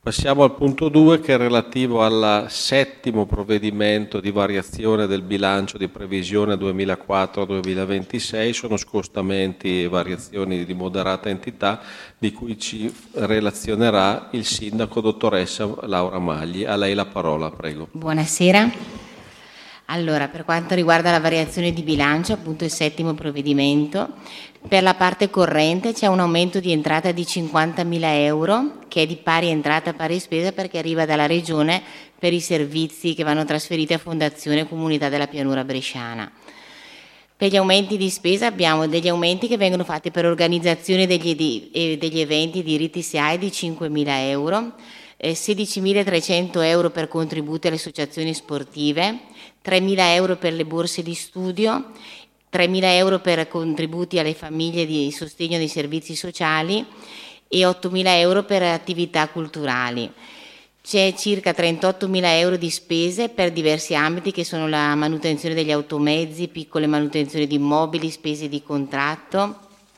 Passiamo al punto 2 che è relativo al settimo provvedimento di variazione del bilancio di previsione 2004-2026. Sono scostamenti e variazioni di moderata entità di cui ci relazionerà il sindaco dottoressa Laura Magli. A lei la parola, prego. Buonasera. Allora, per quanto riguarda la variazione di bilancio, appunto il settimo provvedimento, per la parte corrente c'è un aumento di entrata di 50.000 euro, che è di pari entrata pari spesa perché arriva dalla Regione per i servizi che vanno trasferiti a Fondazione Comunità della Pianura Bresciana. Per gli aumenti di spesa abbiamo degli aumenti che vengono fatti per organizzazione degli eventi di riti SIAE di 5.000 euro, 16.300 euro per contributi alle associazioni sportive, 3.000 euro per le borse di studio, 3.000 euro per contributi alle famiglie di sostegno dei servizi sociali e 8.000 euro per attività culturali. C'è circa 38.000 euro di spese per diversi ambiti che sono la manutenzione degli automezzi, piccole manutenzioni di immobili, spese di contratto.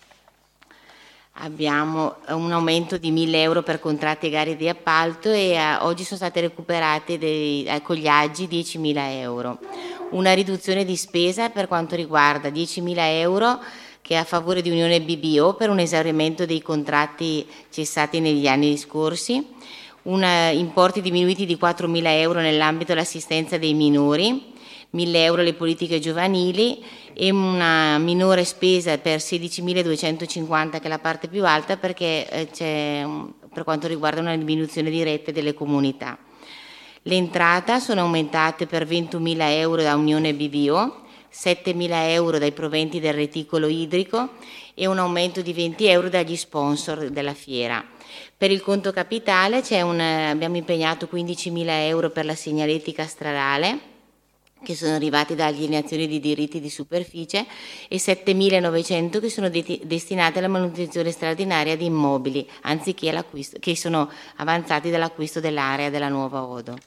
Abbiamo un aumento di 1.000 euro per contratti e gare di appalto e oggi sono state recuperate con gli aggi 10.000 euro. Una riduzione di spesa per quanto riguarda 10.000 euro che è a favore di Unione BBO per un esaurimento dei contratti cessati negli anni scorsi, importi diminuiti di 4.000 euro nell'ambito dell'assistenza dei minori, 1.000 euro alle politiche giovanili e una minore spesa per 16.250 che è la parte più alta perché c'è per quanto riguarda una diminuzione di rete delle comunità. Le entrate sono aumentate per 21.000 euro da Unione BBO, 7.000 euro dai proventi del reticolo idrico e un aumento di 20 euro dagli sponsor della fiera. Per il conto capitale abbiamo impegnato 15.000 euro per la segnaletica stradale, che sono arrivati da alienazioni di diritti di superficie, e 7.900 che sono destinati alla manutenzione straordinaria di immobili, anziché all'acquisto, che sono avanzati dall'acquisto dell'area della nuova Odo.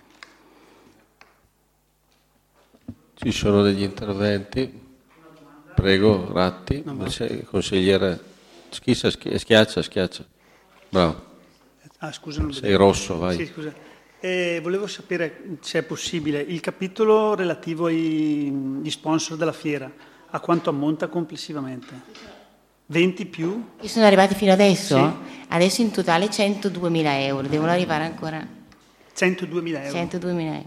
Ci sono degli interventi? Prego, Ratti, consigliere. Schiaccia. Bravo. Scusa, non sei rosso, vai. Sì, scusa. Volevo sapere se è possibile il capitolo relativo agli sponsor della fiera, a quanto ammonta complessivamente? 20 più? Che sono arrivati fino adesso? Sì. Adesso in totale 102.000 euro, devono arrivare ancora 102.000 euro. 102.000 euro.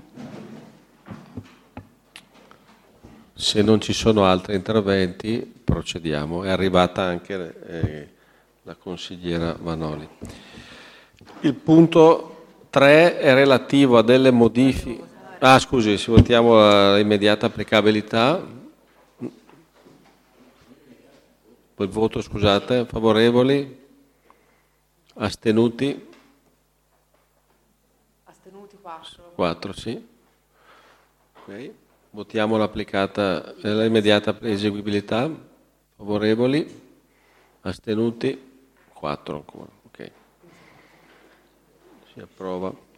Se non ci sono altri interventi, procediamo. È arrivata anche la consigliera Vanoli. Il punto 3 è relativo a delle modifiche. Scusi, se votiamo l'immediata applicabilità. Il voto, scusate, favorevoli? Astenuti? Astenuti 4. 4, sì. Ok. Votiamo l'immediata eseguibilità. Favorevoli? Astenuti? 4 ancora. Ok. Si approva.